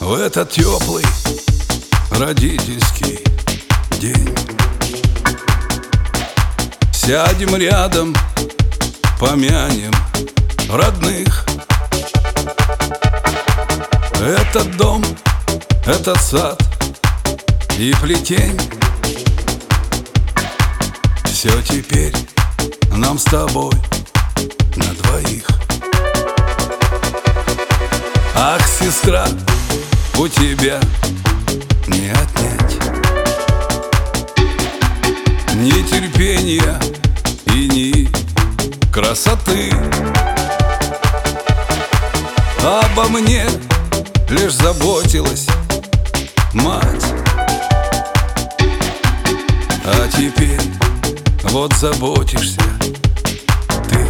В этот теплый родительский день сядем рядом, помянем родных. Этот дом, этот сад и плетень, все теперь нам с тобой на двоих. Ах, сестра, у тебя не отнять ни терпения и ни красоты. Обо мне лишь заботилась мать, а теперь вот заботишься ты.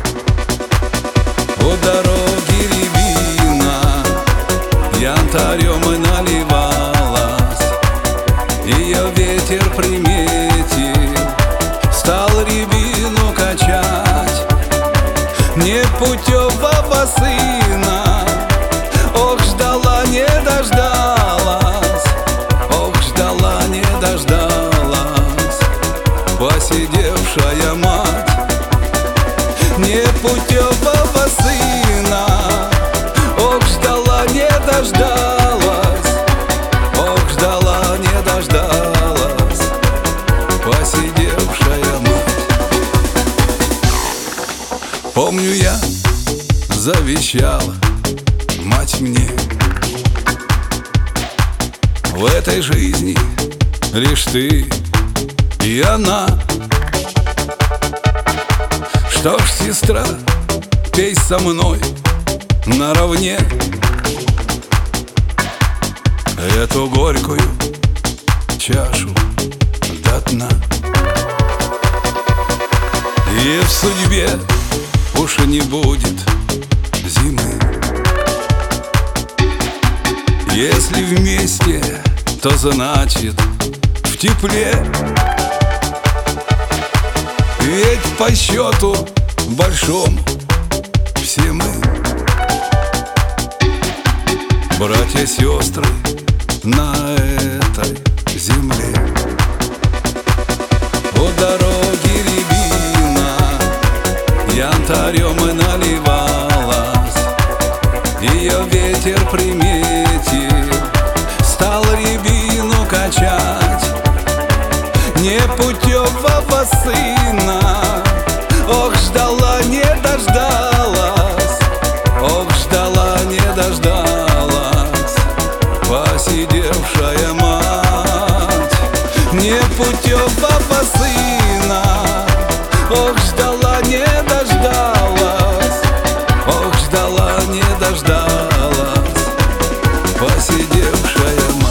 У дороги рябина янтарем и наливалась, ее ветер приметил, стал рябину качать. Непутевого сына, ох, ждала, не дождалась, ох, ждала, не дождалась посидевшая мать. Непутевого сына, ох, ждала, не дождалась, ох, ждала, не дождалась посидевшая мать. Помню, я завещала мать мне: в этой жизни лишь ты и она. Что ж, сестра, пей со мной наравне эту горькую чашу до дна. И в судьбе уж и не будет зимы, если вместе, то значит в тепле. Ведь по счету большому все мы братья-сестры на этой земле. У дороги рябина янтарем и наливалась, ее ветер приметил, стал рябину качать. Непутевого сына, ох, ждала, не дождалась, ох, ждала, не дождалась посидевшая мать. Непутевого сына, ох, ждала, не дождалась, ох, ждала, не дождалась посидевшая мать.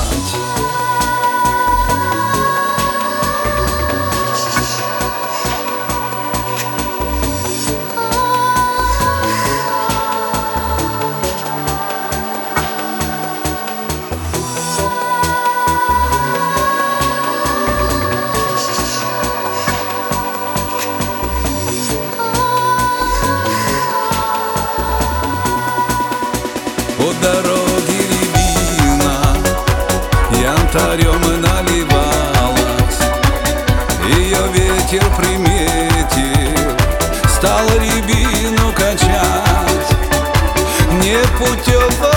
У дороги рябина янтарем и наливалась, ее ветер приметил, стал рябину качать. Непутевого